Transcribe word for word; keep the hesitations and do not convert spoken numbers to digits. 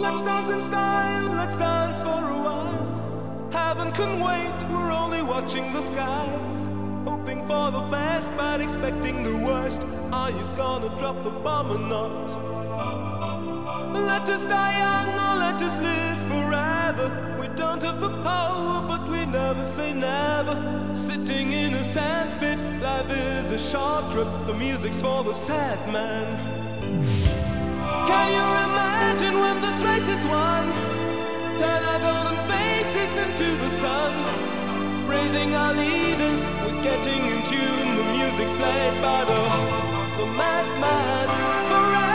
Let's dance in style, let's dance for a while. Heaven can wait, we're only watching the skies. Hoping for the best, but expecting the worst. Are you gonna drop the bomb or not? Let us die young or let us live forever. We don't have the power, but we never say never. Sitting in a sandpit, life is a short trip. The music's for the sad man. Can you imagine when this race is won? Turn our golden faces into the sun. Praising our leaders, we're getting in tune. The music's played by the, the madman forever.